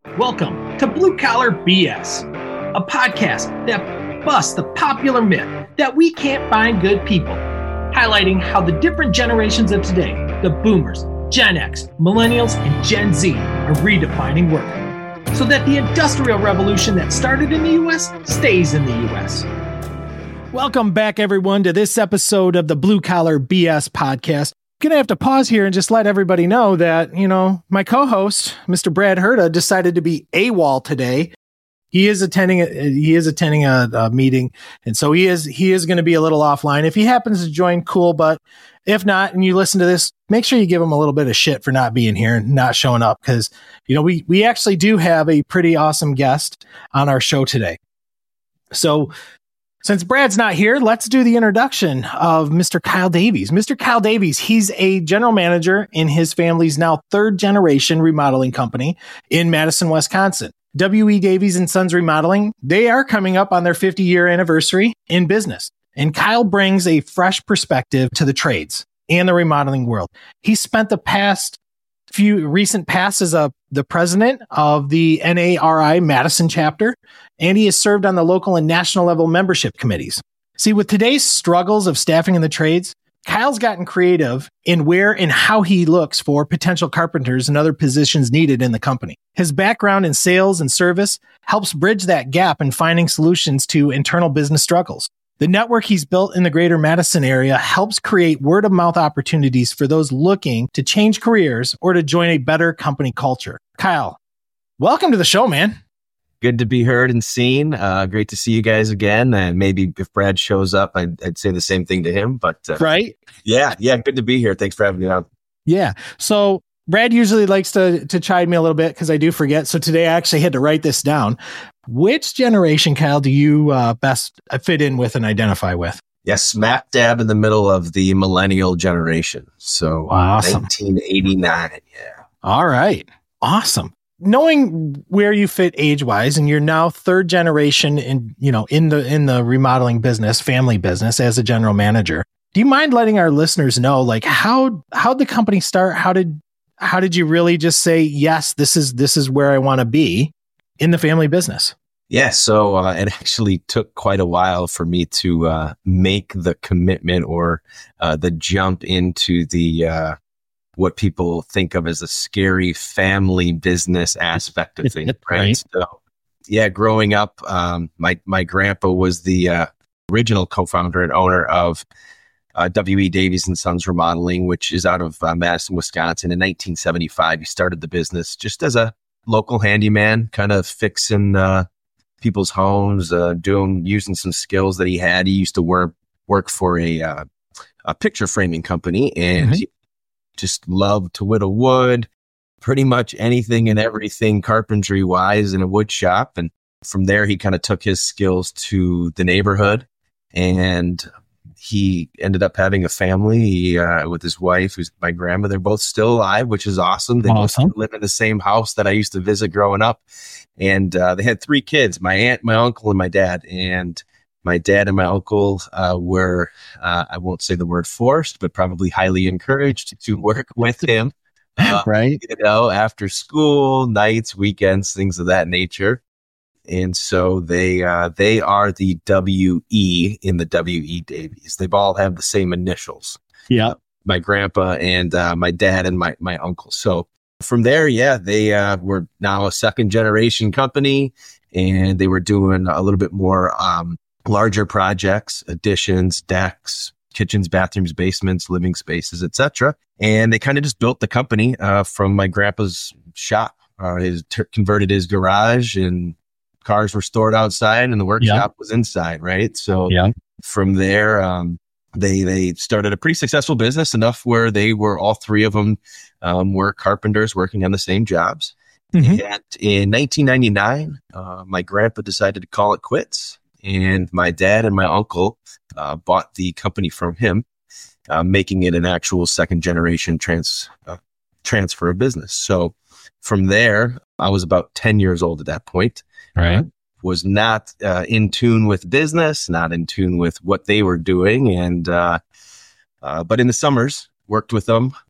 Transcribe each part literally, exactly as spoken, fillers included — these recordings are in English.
Welcome to Blue Collar B S, a podcast that busts the popular myth that we can't find good people, highlighting how the different generations of today, the boomers, Gen X, millennials, and Gen Z, are redefining work, so that the industrial revolution that started in the U S stays in the U S. Welcome back, everyone, to this episode of the Blue Collar B S podcast. I'm going to have to pause here and just let everybody know that, you know, my co-host, Mister Brad Herta, decided to be AWOL today. He is attending a, he is attending a, a meeting, and so he is he is going to be a little offline. If he happens to join, cool, but if not, and you listen to this, make sure you give him a little bit of shit for not being here and not showing up, because, you know, we we actually do have a pretty awesome guest on our show today. So since Brad's not here, let's do the introduction of Mister Kyle Davies. Mister Kyle Davies, he's a general manager in his family's now third generation remodeling company in Madison, Wisconsin. W E. Davies and Sons Remodeling, they are coming up on their fifty year anniversary in business. And Kyle brings a fresh perspective to the trades and the remodeling world. He spent the past few recent past as a, the president of the N A R I Madison chapter, and he has served on the local and national level membership committees. See, with today's struggles of staffing in the trades, Kyle's gotten creative in where and how he looks for potential carpenters and other positions needed in the company. His background in sales and service helps bridge that gap in finding solutions to internal business struggles. The network he's built in the greater Madison area helps create word-of-mouth opportunities for those looking to change careers or to join a better company culture. Kyle, welcome to the show, man. Good to be heard and seen. Uh, great to see you guys again. And maybe if Brad shows up, I'd, I'd say the same thing to him. But uh, right? Yeah, yeah, good to be here. Thanks for having me on. Yeah. So Brad usually likes to to chide me a little bit because I do forget. So today I actually had to write this down. Which generation, Kyle, do you uh, best fit in with and identify with? Yes, smack dab in the middle of the millennial generation. So awesome. nineteen eighty-nine, yeah. All right. Awesome. Knowing where you fit age-wise, and you're now third generation in, you know, in the in the remodeling business, family business as a general manager, do you mind letting our listeners know, like, how how'd the company start? How did how did you really just say, yes, this is this is where I want to be in the family business? Yeah, so uh, it actually took quite a while for me to uh, make the commitment or uh, the jump into the uh, what people think of as a scary family business aspect of things, right? Right. So, yeah, growing up, um, my my grandpa was the uh, original co-founder and owner of uh, W E. Davies and Sons Remodeling, which is out of uh, Madison, Wisconsin. In nineteen seventy-five, he started the business just as a local handyman, kind of fixing uh, people's homes, uh, doing using some skills that he had. He used to work work for a uh, a picture framing company, and mm-hmm. he just loved to whittle wood, pretty much anything and everything carpentry wise in a wood shop. And from there, he kind of took his skills to the neighborhood, and he ended up having a family uh, with his wife, who's my grandma. They're both still alive, which is awesome. They awesome. both live in the same house that I used to visit growing up. And uh, they had three kids, my aunt, my uncle, and my dad. And my dad and my uncle uh, were, uh, I won't say the word forced, but probably highly encouraged to work with him. Uh, right. You know, after school, nights, weekends, things of that nature. And so they uh, they are the W E in the W E. Davies. They've all have the same initials. Yeah. Uh, my grandpa and uh, my dad and my, my uncle. So from there, yeah, they uh, were now a second generation company, and they were doing a little bit more um, larger projects, additions, decks, kitchens, bathrooms, basements, living spaces, et cetera. And they kind of just built the company uh, from my grandpa's shop. Uh, his t- converted his garage, and cars were stored outside and the workshop yeah. was inside, right? So yeah. from there, um, they they started a pretty successful business, enough where they were, all three of them um, were carpenters working on the same jobs. Mm-hmm. And in nineteen ninety-nine, uh, my grandpa decided to call it quits, and my dad and my uncle uh, bought the company from him, uh, making it an actual second generation trans uh, transfer of business. So from there, I was about ten years old at that point. Right. Uh, was not uh, in tune with business, not in tune with what they were doing. And, uh, uh, but in the summers, worked with them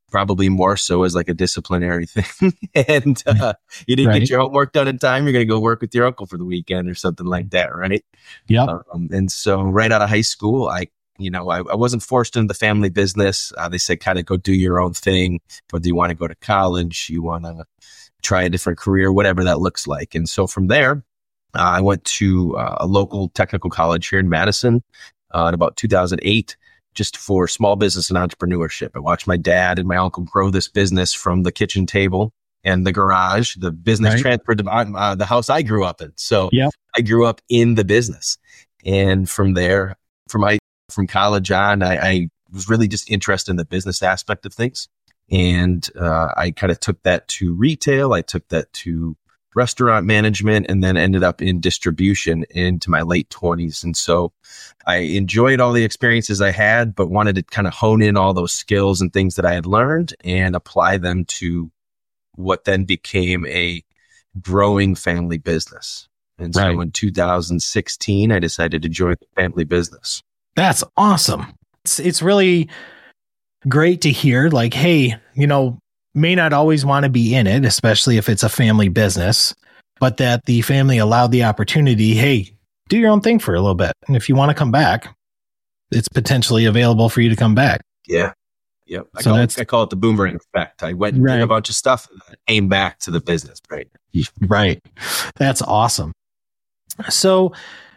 probably more so as like a disciplinary thing. and uh, you didn't Right. get your homework done in time, you're going to go work with your uncle for the weekend or something like that, right? Yep. Um, and so right out of high school, I, you know, I, I wasn't forced into the family business. Uh, they said, kind of go do your own thing. Whether you want to go to college, you want to try a different career, whatever that looks like. And so from there, uh, I went to uh, a local technical college here in Madison uh, in about two thousand eight. Just for small business and entrepreneurship. I watched my dad and my uncle grow this business from the kitchen table and the garage. The business Right. transferred to uh, the house I grew up in. So Yep. I grew up in the business. And from there, from my from college on, I, I was really just interested in the business aspect of things. And uh, I kind of took that to retail. I took that to restaurant management, and then ended up in distribution into my late twenties. And so I enjoyed all the experiences I had, but wanted to kind of hone in all those skills and things that I had learned and apply them to what then became a growing family business. And so Right. in two thousand sixteen, I decided to join the family business. That's awesome. It's it's really great to hear, like, hey, you know, may not always want to be in it, especially if it's a family business, but that the family allowed the opportunity, hey, do your own thing for a little bit. And if you want to come back, it's potentially available for you to come back. Yeah. Yep. I, So call that's- it, I call it the boomerang effect. I went and Right. did a bunch of stuff and came back to the business, right? Right. That's awesome. So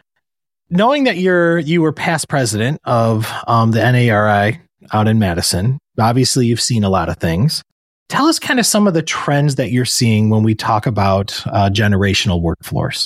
knowing that you're you were past president of um, the N A R I out in Madison, obviously you've seen a lot of things. Tell us kind of some of the trends that you're seeing when we talk about uh, generational workforce.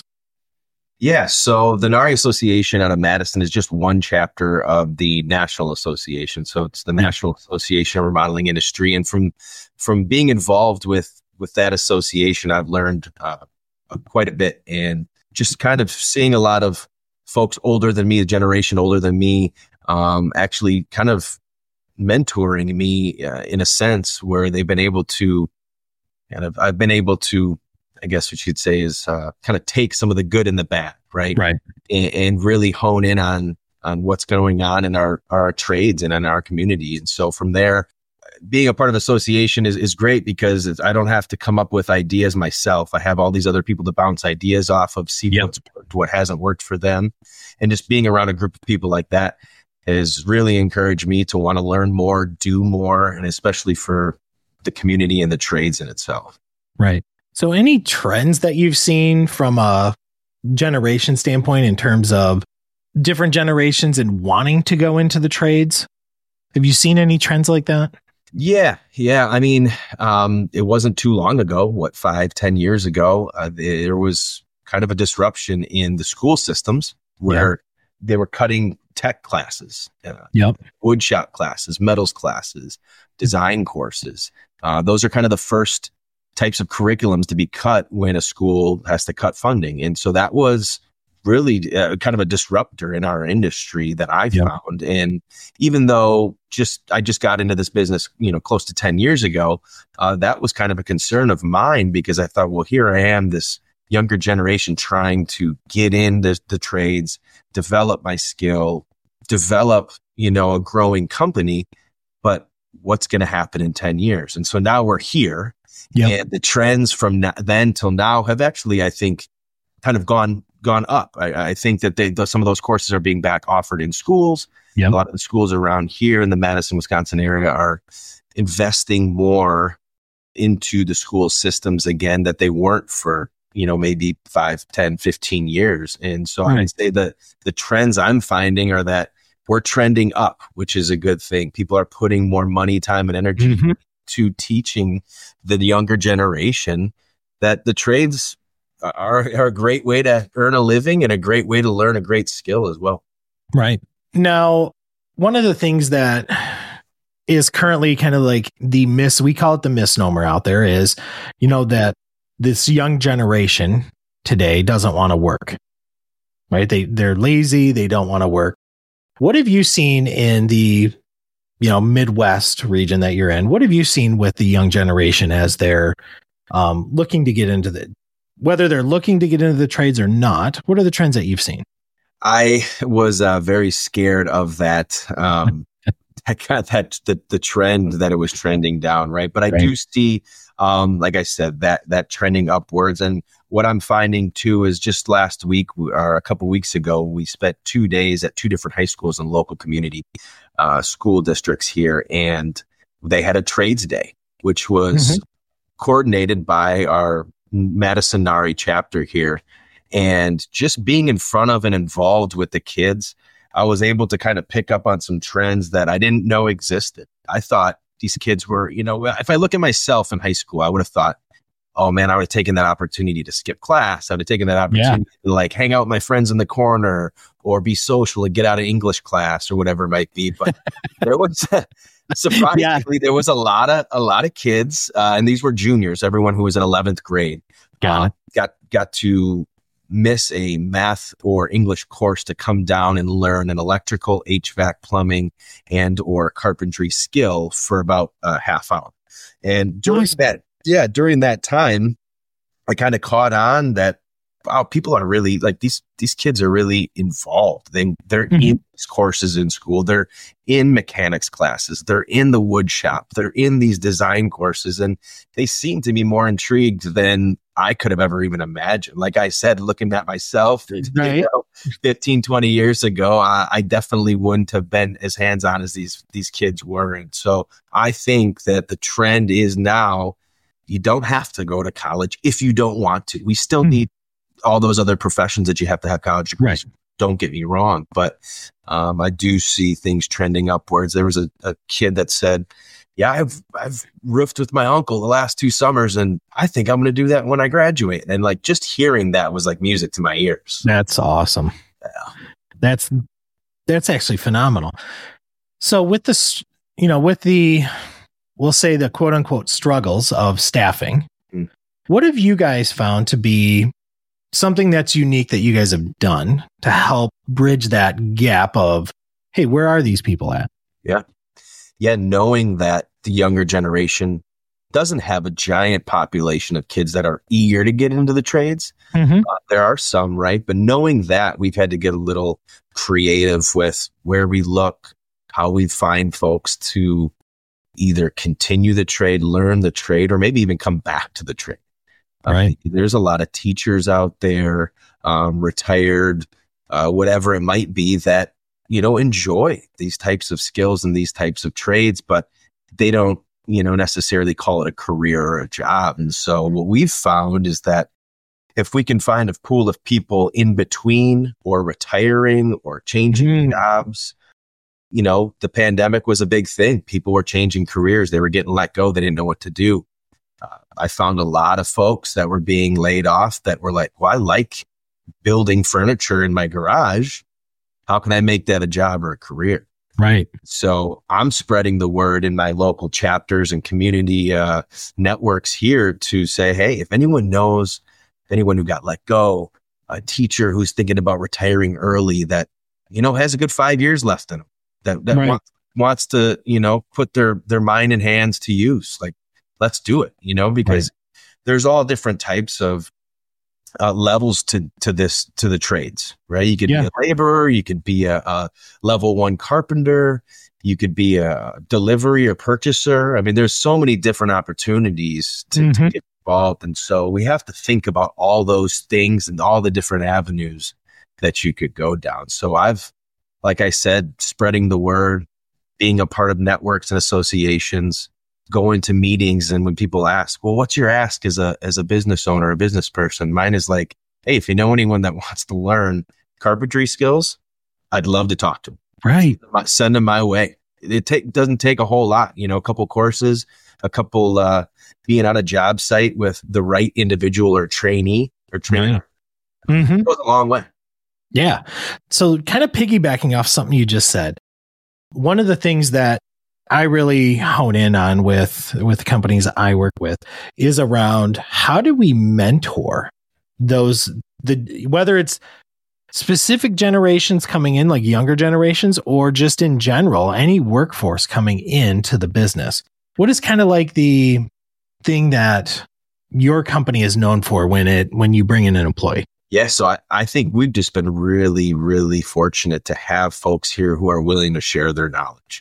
Yeah. So the N A R I Association out of Madison is just one chapter of the National Association. So it's the National Association of Remodeling Industry. And from from being involved with with that association, I've learned uh, quite a bit, and just kind of seeing a lot of folks older than me, a generation older than me, um, actually kind of mentoring me uh, in a sense where they've been able to, and I've, I've been able to, I guess what you'd say is uh, kind of take some of the good and the bad, right? Right. And, and really hone in on on what's going on in our our trades and in our community. And so from there, being a part of an association is, is great because it's, I don't have to come up with ideas myself. I have all these other people to bounce ideas off of, see Yep. what's worked, what hasn't worked for them. And just being around a group of people like that has really encouraged me to want to learn more, do more, and especially for the community and the trades in itself. Right. So any trends that you've seen from a generation standpoint in terms of different generations and wanting to go into the trades? Have you seen any trends like that? Yeah. Yeah. I mean, um, it wasn't too long ago, what, five, ten years ago, uh, there was kind of a disruption in the school systems where they were cutting tech classes, uh, Yep. wood shop classes, metals classes, design courses. Uh, those are kind of the first types of curriculums to be cut when a school has to cut funding. And so that was really uh, kind of a disruptor in our industry that I Yep. found. And even though just I just got into this business, you know, close to ten years ago, uh, that was kind of a concern of mine because I thought, well, here I am, this younger generation trying to get in the, the trades, develop my skill, develop, you know, a growing company, but what's going to happen in ten years? And so now we're here. Yep. And the trends from na- then till now have actually, I think, kind of gone gone up. I, I think that they, th- some of those courses are being back offered in schools. Yep. A lot of the schools around here in the Madison, Wisconsin area are investing more into the school systems again that they weren't for, you know, maybe five, ten, fifteen years. And so I Right. would say that the trends I'm finding are that we're trending up, which is a good thing. People are putting more money, time, and energy Mhm. to teaching the younger generation that the trades are, are a great way to earn a living and a great way to learn a great skill as well. Right. Now, one of the things that is currently kind of like the miss, we call it the misnomer out there is, you know, that this young generation today doesn't want to work, right? They, they're lazy. They don't want to work. What have you seen in the, you know, Midwest region that you're in? What have you seen with the young generation as they're um, looking to get into the, whether they're looking to get into the trades or not? What are the trends that you've seen? I was uh, very scared of that um, that got that the, the trend that it was trending down, right? But I Right. do see, um, like I said, that that trending upwards. And what I'm finding too is just last week or a couple weeks ago, we spent two days at two different high schools and local community uh, school districts here, and they had a trades day, which was mm-hmm. coordinated by our Madison Nari chapter here. And just being in front of and involved with the kids, I was able to kind of pick up on some trends that I didn't know existed. I thought these kids were, you know, if I look at myself in high school, I would have thought, oh man, I would have taken that opportunity to skip class. I would have taken that opportunity yeah. to like hang out with my friends in the corner or be social and get out of English class or whatever it might be. But there was surprisingly, yeah. there was a lot of a lot of kids, uh, and these were juniors. Everyone who was in eleventh grade got uh, got got to miss a math or English course to come down and learn an electrical, H V A C, plumbing, and or carpentry skill for about a half hour. And during nice. that, yeah, during that time, I kind of caught on that, wow, people are really like these, these kids are really involved. They, they're mm-hmm. in these courses in school. They're in mechanics classes. They're in the wood shop. They're in these design courses, and they seem to be more intrigued than I could have ever even imagined. Like I said, looking at myself right. you know, fifteen, twenty years ago, I, I definitely wouldn't have been as hands-on as these, these kids were. And so I think that the trend is now you don't have to go to college if you don't want to. We still mm-hmm. need all those other professions that you have to have college degrees. Right. Don't get me wrong, but um, I do see things trending upwards. There was a, a kid that said, yeah, I've I've roofed with my uncle the last two summers, and I think I'm going to do that when I graduate. And like just hearing that was like music to my ears. That's awesome. Yeah. That's that's actually phenomenal. So with this, you know, with the, we'll say the quote unquote struggles of staffing, mm. what have you guys found to be something that's unique that you guys have done to help bridge that gap of, hey, where are these people at? Yeah. Yeah, knowing that the younger generation doesn't have a giant population of kids that are eager to get into the trades. Mm-hmm. Uh, there are some, right? But knowing that, we've had to get a little creative with where we look, how we find folks to either continue the trade, learn the trade, or maybe even come back to the trade. Right. Uh, there's a lot of teachers out there, um, retired, uh, whatever it might be, that you know, enjoy these types of skills and these types of trades, but they don't, you know, necessarily call it a career or a job. And so what we've found is that if we can find a pool of people in between or retiring or changing mm. jobs, you know, the pandemic was a big thing. People were changing careers. They were getting let go. They didn't know what to do. Uh, I found a lot of folks that were being laid off that were like, well, I like building furniture in my garage. How can I make that a job or a career? Right. So I'm spreading the word in my local chapters and community uh, networks here to say, hey, if anyone knows anyone who got let go, a teacher who's thinking about retiring early that, you know, has a good five years left in them, that, that right. wants, wants to, you know, put their, their mind and hands to use, like, let's do it, you know, because right. there's all different types of Uh, levels to to this to the trades, right? You could yeah. be a laborer, you could be a, a level one carpenter, you could be a delivery or purchaser. I mean, there's so many different opportunities to, mm-hmm. to get involved, and so we have to think about all those things and all the different avenues that you could go down. So I've, like I said, spreading the word, being a part of networks and associations, going to meetings, and when people ask, well, what's your ask as a as a business owner, a business person? Mine is like, hey, if you know anyone that wants to learn carpentry skills, I'd love to talk to them. Right. Send them my way. It take, doesn't take a whole lot, you know, a couple courses, a couple uh, being on a job site with the right individual or trainee or trainer. Yeah. Mm-hmm. It goes a long way. Yeah. So kind of piggybacking off something you just said, one of the things that I really hone in on with, with companies I work with is around how do we mentor those, the, whether it's specific generations coming in, like younger generations, or just in general, any workforce coming into the business. What is kind of like the thing that your company is known for when it, when you bring in an employee? Yeah, so I, I think we've just been really, really fortunate to have folks here who are willing to share their knowledge.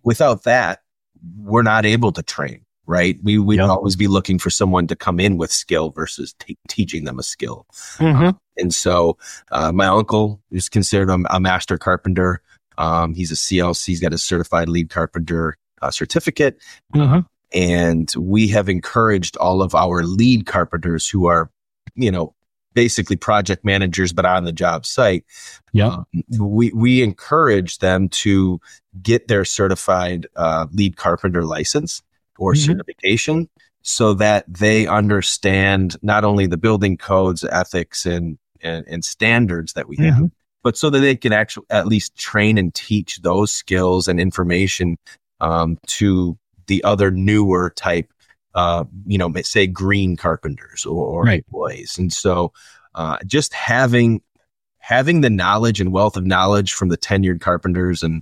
without that, we're not able to train, right? We would Yep. always be looking for someone to come in with skill versus t- teaching them a skill. Mm-hmm. Uh, and so uh, my uncle is considered a, a master carpenter. Um, he's a C L C. He's got a certified lead carpenter uh, certificate. Mm-hmm. And we have encouraged all of our lead carpenters who are, you know, basically project managers, but on the job site. Yep. Um, we, we encourage them to get their certified uh, lead carpenter license or Mhm. certification so that they understand not only the building codes, ethics, and, and, and standards that we have, Mhm. but so that they can actually at least train and teach those skills and information um, to the other newer type, uh, you know, say green carpenters or, or Right. employees. And so uh, just having having the knowledge and wealth of knowledge from the tenured carpenters and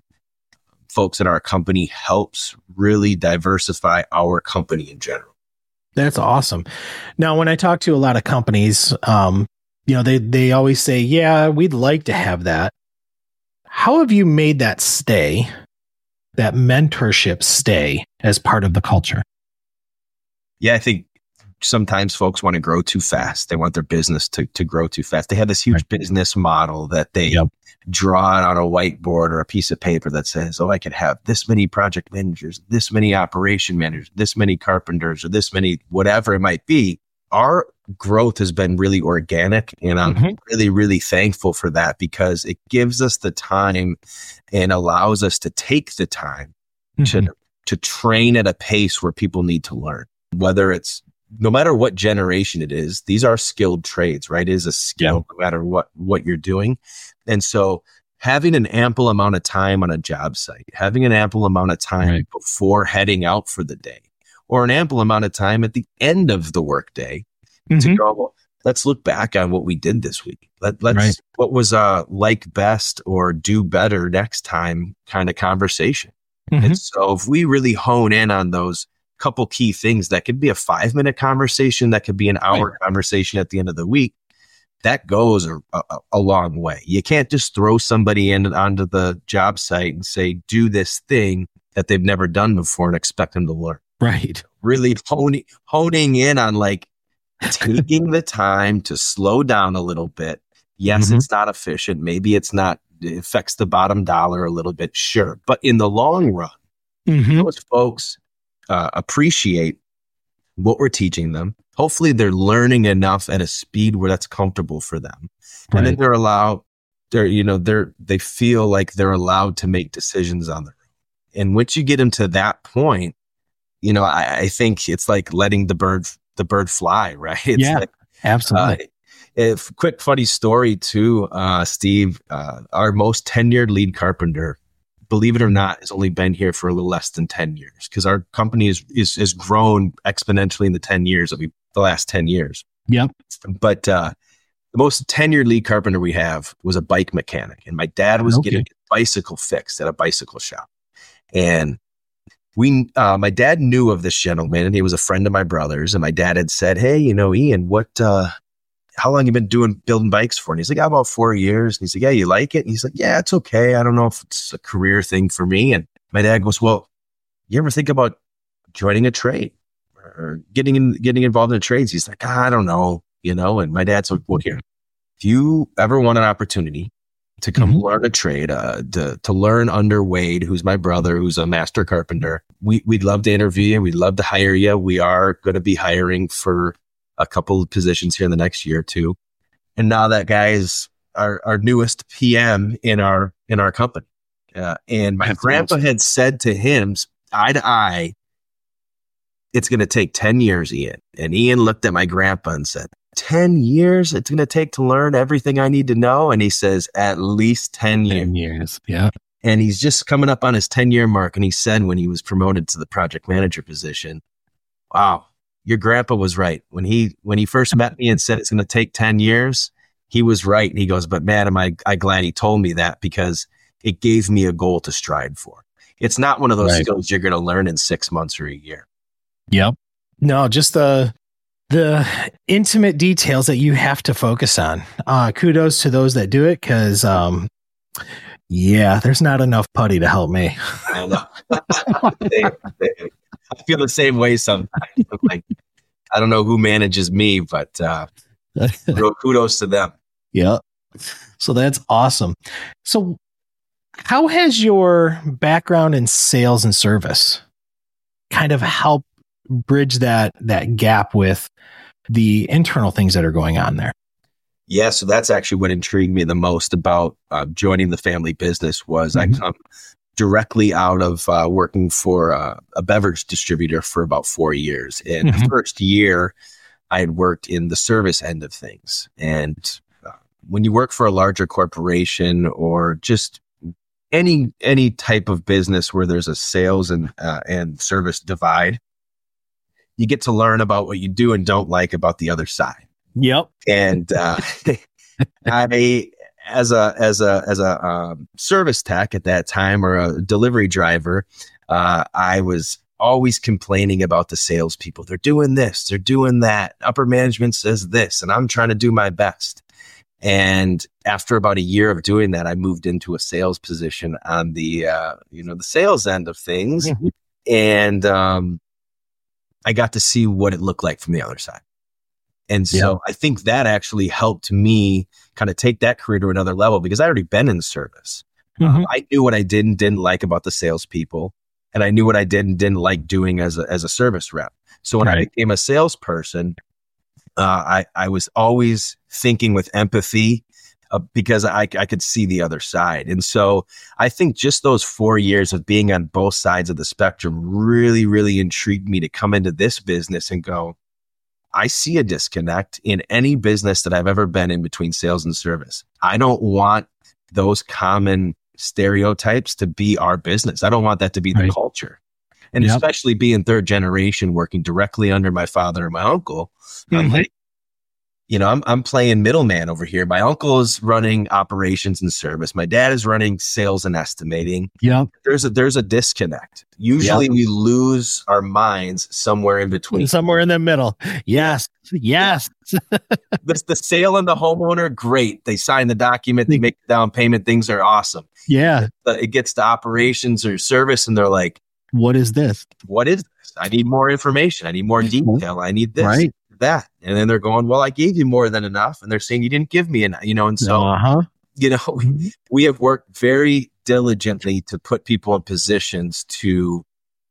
folks in our company helps really diversify our company in general. That's awesome. Now, when I talk to a lot of companies, um, you know, they, they always say, yeah, we'd like to have that. How have you made that stay, that mentorship stay as part of the culture? Yeah, I think sometimes folks want to grow too fast. They want their business to, to grow too fast. They have this huge Right. business model that they Yep. draw it on a whiteboard or a piece of paper that says, oh, I could have this many project managers, this many operation managers, this many carpenters, or this many, whatever it might be. Our growth has been really organic, and I'm Mhm. really, really thankful for that because it gives us the time and allows us to take the time Mhm. to, to train at a pace where people need to learn, whether it's no matter what generation it is, these are skilled trades, right? It is a skill no matter what, what you're doing. And so having an ample amount of time on a job site, having an ample amount of time Right. before heading out for the day, or an ample amount of time at the end of the workday to Mhm. go, well, let's look back on what we did this week. Let, let's, Right. what was uh like best or do better next time kind of conversation. Mhm. And so if we really hone in on those couple key things, that could be a five minute conversation, that could be an hour Right. conversation at the end of the week, that goes a, a, a long way. You can't just throw somebody in onto the job site and say, do this thing that they've never done before and expect them to learn. Right. Really honing, honing in on like taking the time to slow down a little bit. Yes, Mhm. it's not efficient. Maybe it's not, it affects the bottom dollar a little bit. Sure. But in the long run, Mhm. those folks uh, appreciate what we're teaching them. Hopefully they're learning enough at a speed where that's comfortable for them. And then Right. they're allowed, they're, you know, they're, they feel like they're allowed to make decisions on their own. And once you get them to that point, you know, I, I think it's like letting the bird, the bird fly, right? It's Yeah, like, absolutely. uh, if quick funny story too, uh, Steve, uh, our most tenured lead carpenter, believe it or not, has only been here for a little less than ten years because our company is, is, has grown exponentially in the ten years of the last ten years. Yep. But, uh, the most tenured lead carpenter we have was a bike mechanic, and my dad was Okay. getting his bicycle fixed at a bicycle shop. And we, uh, my dad knew of this gentleman, and he was a friend of my brother's. And my dad had said, "Hey, you know, Ian, what, uh, how long you been doing building bikes for?" And he's like, "About four years." And he's like, "Yeah, you like it?" And he's like, "Yeah, it's okay. I don't know if it's a career thing for me." And my dad goes, "Well, you ever think about joining a trade or getting in, getting involved in trades?" He's like, "I don't know, you know." And my dad's like, "Well, here, if you ever want an opportunity to come Mhm. learn a trade, uh, to, to learn under Wade, who's my brother, who's a master carpenter, we, we'd love to interview you. We'd love to hire you. We are going to be hiring for a couple of positions here in the next year or two." And now that guy is our, our newest P M in our, in our company. Uh, and my That's grandpa awesome. had said to him eye to eye, "It's going to take ten years, Ian." And Ian looked at my grandpa and said, ten years it's going to take to learn everything I need to know? And he says, "At least ten years. ten years. Yeah. And he's just coming up on his ten year mark. And he said, when he was promoted to the project manager position, "Wow, your grandpa was right. When he, when he first met me and said it's going to take ten years, he was right." And he goes, "But man, am I, I glad he told me that, because it gave me a goal to strive for." It's not one of those Right. skills you're going to learn in six months or a year. Yep. No, just the the intimate details that you have to focus on. Uh, kudos to those that do it, because um, yeah, there's not enough putty to help me. I know. They- they- I feel the same way sometimes. I'm like, I don't know who manages me, but uh, kudos to them. Yeah. So that's awesome. So how has your background in sales and service kind of helped bridge that that gap with the internal things that are going on there? Yeah, so that's actually what intrigued me the most about uh, joining the family business was mm-hmm. I come directly out of uh, working for uh, a beverage distributor for about four years. And mm-hmm. the first year, I had worked in the service end of things. And uh, when you work for a larger corporation or just any any type of business where there's a sales and uh, and service divide, you get to learn about what you do and don't like about the other side. Yep. And uh, I, as a as a as a um, service tech at that time or a delivery driver, uh, I was always complaining about the salespeople. They're doing this, they're doing that. Upper management says this, and I'm trying to do my best. And after about a year of doing that, I moved into a sales position on the uh, you know the sales end of things, mm-hmm. and um, I got to see what it looked like from the other side. And so yeah. I think that actually helped me kind of take that career to another level because I already been in service. Mm-hmm. Um, I knew what I did and didn't like about the salespeople, and I knew what I did and didn't like doing as a as a service rep. So when right. I became a salesperson, uh, I I was always thinking with empathy uh, because I I could see the other side. And so I think just those four years of being on both sides of the spectrum really really intrigued me to come into this business and go, I see a disconnect in any business that I've ever been in between sales and service. I don't want those common stereotypes to be our business. I don't want that to be the right. culture. And yep. especially being third generation, working directly under my father and my uncle, mm-hmm. I'm like, you know, I'm I'm playing middleman over here. My uncle is running operations and service. My dad is running sales and estimating. Yeah, there's a there's a disconnect. Usually, yep. we lose our minds somewhere in between. Somewhere in the middle. Yes, yes. the, the sale and the homeowner, great. They sign the document. They make the down payment. Things are awesome. Yeah. It gets to operations or service, and they're like, "What is this? What is this? I need more information. I need more detail. I need this." Right. That. And then they're going, well, I gave you more than enough. And they're saying you didn't give me enough, you know, and so, uh-huh. you know, we, we have worked very diligently to put people in positions to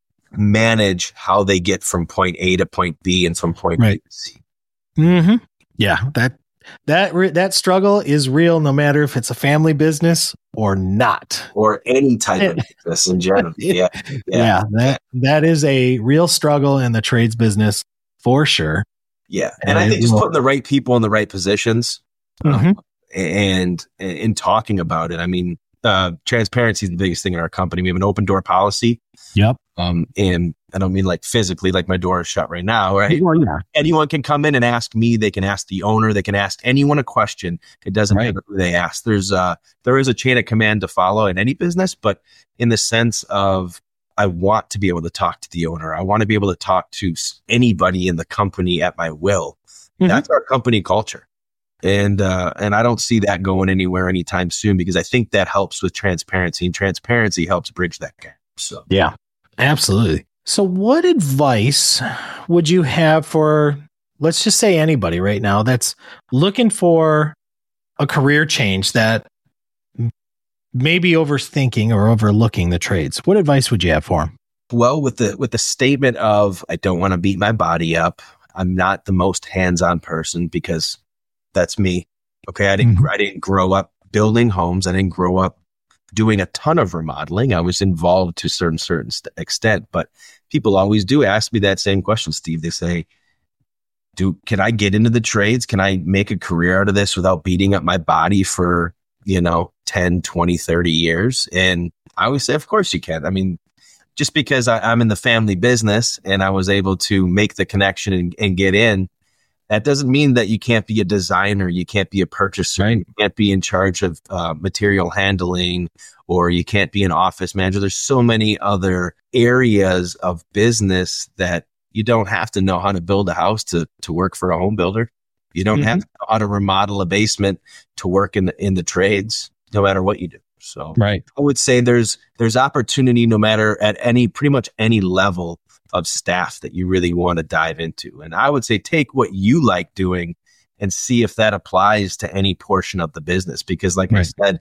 manage how they get from point A to point B and from point right. B to C. Mm-hmm. Yeah. That, that, re- that struggle is real, no matter if it's a family business or not. Or any type of business in general. Yeah. Yeah. yeah that, that is a real struggle in the trades business for sure. Yeah. And, and I think just putting the right people in the right positions mm-hmm. um, and in talking about it. I mean, uh, transparency is the biggest thing in our company. We have an open door policy. Yep. Um, and I don't mean like physically, like my door is shut right now, right? Well, yeah. Anyone can come in and ask me. They can ask the owner. They can ask anyone a question. It doesn't right. matter who they ask. There's uh, there is a chain of command to follow in any business, but in the sense of I want to be able to talk to the owner. I want to be able to talk to anybody in the company at my will. Mm-hmm. That's our company culture. And, uh, and I don't see that going anywhere anytime soon because I think that helps with transparency, and transparency helps bridge that gap. So, yeah, absolutely. So what advice would you have for, let's just say anybody right now that's looking for a career change that maybe overthinking or overlooking the trades? What advice would you have for them? Well, with the with the statement of, I don't want to beat my body up. I'm not the most hands-on person because that's me. Okay, I didn't mm-hmm. I didn't grow up building homes. I didn't grow up doing a ton of remodeling. I was involved to a certain certain st- extent, but people always do ask me that same question, Steve. They say, "Do can I get into the trades? Can I make a career out of this without beating up my body for, you know, ten, twenty, thirty years?" And I always say, of course you can. I mean, just because I, I'm in the family business and I was able to make the connection and, and get in, that doesn't mean that you can't be a designer, you can't be a purchaser, right. you can't be in charge of uh, material handling, or you can't be an office manager. There's so many other areas of business that you don't have to know how to build a house to, to work for a home builder. You don't mm-hmm. have to know how to remodel a basement to work in the, in the trades, no matter what you do. So right. I would say there's there's opportunity no matter at any pretty much any level of staff that you really want to dive into. And I would say take what you like doing and see if that applies to any portion of the business. Because like right. I said,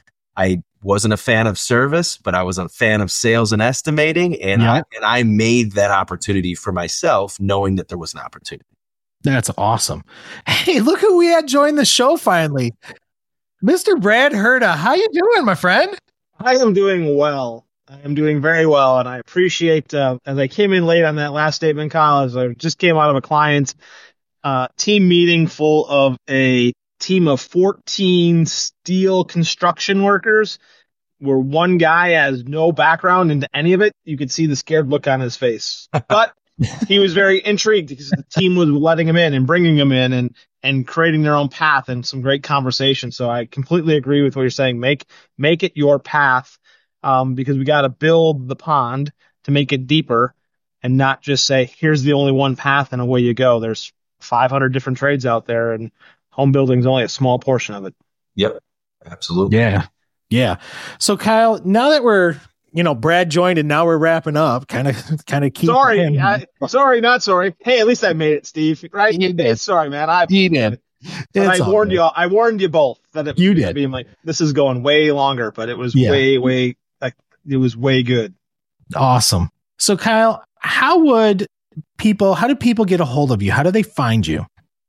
I wasn't a fan of service, but I was a fan of sales and estimating. And, yeah. I, and I made that opportunity for myself, knowing that there was an opportunity. That's awesome. Hey, look who we had join the show finally. Mister Brad Herda. How you doing, my friend? I am doing well. I am doing very well. And I appreciate, uh, as I came in late on that last statement, Kyle, as I just came out of a client's uh, team meeting full of a team of fourteen steel construction workers, where one guy has no background into any of it. You could see the scared look on his face. But he was very intrigued because the team was letting him in and bringing him in and, and creating their own path and some great conversation. So I completely agree with what you're saying. Make, make it your path, um, because we got to build the pond to make it deeper and not just say, here's the only one path and away you go. There's five hundred different trades out there, and home building is only a small portion of it. Yep. Absolutely. Yeah. Yeah. So Kyle, now that we're, you know, Brad joined and now we're wrapping up, kind of, kind of keep Sorry. him. I, sorry, not sorry. Hey, at least I made it, Steve, right? You did. Sorry, man. I, you did. I warned good. you, I warned you both that it you was did. Being like, this is going way longer, but it was yeah. way, way, like, it was way good. Awesome. So Kyle, how would people, how do people get a hold of you? How do they find you?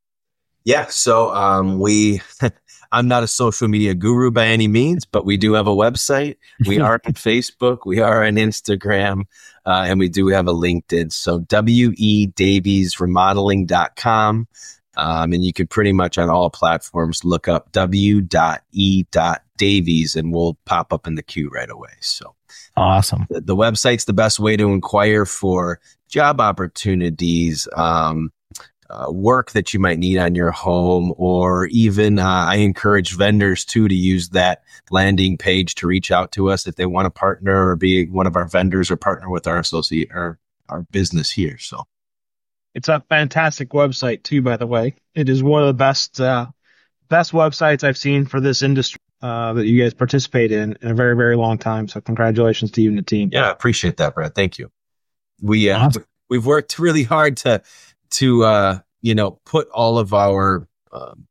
Yeah. So, um, we, I'm not a social media guru by any means, but we do have a website. We are on Facebook. We are on Instagram, uh, and we do have a LinkedIn. So W E Davies Remodeling dot com. Um, and you can pretty much on all platforms look up W E Davies and we'll pop up in the queue right away. So awesome. The, the website's the best way to inquire for job opportunities, um, Uh, work that you might need on your home, or even uh, I encourage vendors too to use that landing page to reach out to us if they want to partner or be one of our vendors or partner with our associate or our business here. So it's a fantastic website too, by the way. It is one of the best uh, best websites I've seen for this industry uh, that you guys participate in in a very, very long time. So congratulations to you and the team. Yeah, I appreciate that, Brad. Thank you. We uh, awesome. We've worked really hard to to, uh, you know, put all of our, um,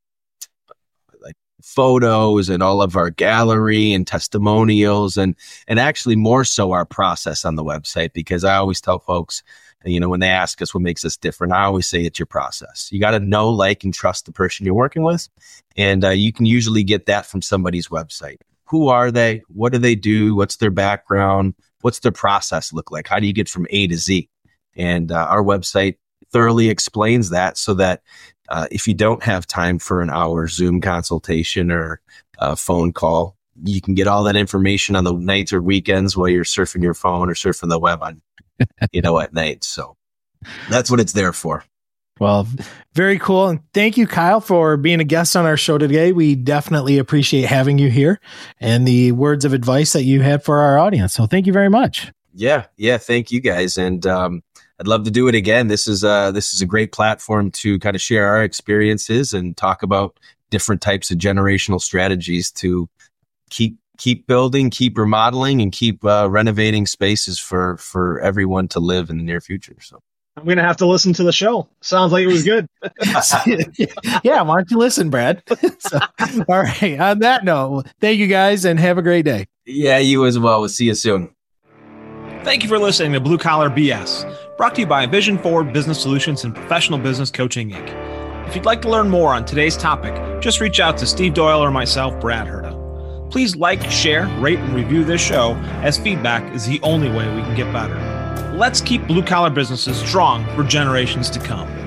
like photos and all of our gallery and testimonials and, and actually more so our process on the website, because I always tell folks, you know, when they ask us what makes us different, I always say it's your process. You got to know, like, and trust the person you're working with. And, uh, you can usually get that from somebody's website. Who are they? What do they do? What's their background? What's their process look like? How do you get from A to Z? And, uh, our website thoroughly explains that, so that uh, if you don't have time for an hour Zoom consultation or a phone call, you can get all that information on the nights or weekends while you're surfing your phone or surfing the web on, you know, at night. So that's what it's there for. Well, very cool. And thank you, Kyle, for being a guest on our show today. We definitely appreciate having you here and the words of advice that you had for our audience. So thank you very much. Yeah. Yeah. Thank you guys. And, um, I'd love to do it again. This is uh this is a great platform to kind of share our experiences and talk about different types of generational strategies to keep keep building, keep remodeling, and keep uh, renovating spaces for for everyone to live in the near future. So I'm gonna have to listen to the show. Sounds like it was good. Yeah, why don't you listen, Brad? So, all right. On that note, thank you guys and have a great day. Yeah, you as well. We'll see you soon. Thank you for listening to Blue Collar B S, brought to you by Vision Forward Business Solutions and Professional Business Coaching, Incorporated. If you'd like to learn more on today's topic, just reach out to Steve Doyle or myself, Brad Herda. Please like, share, rate, and review this show, as feedback is the only way we can get better. Let's keep blue collar businesses strong for generations to come.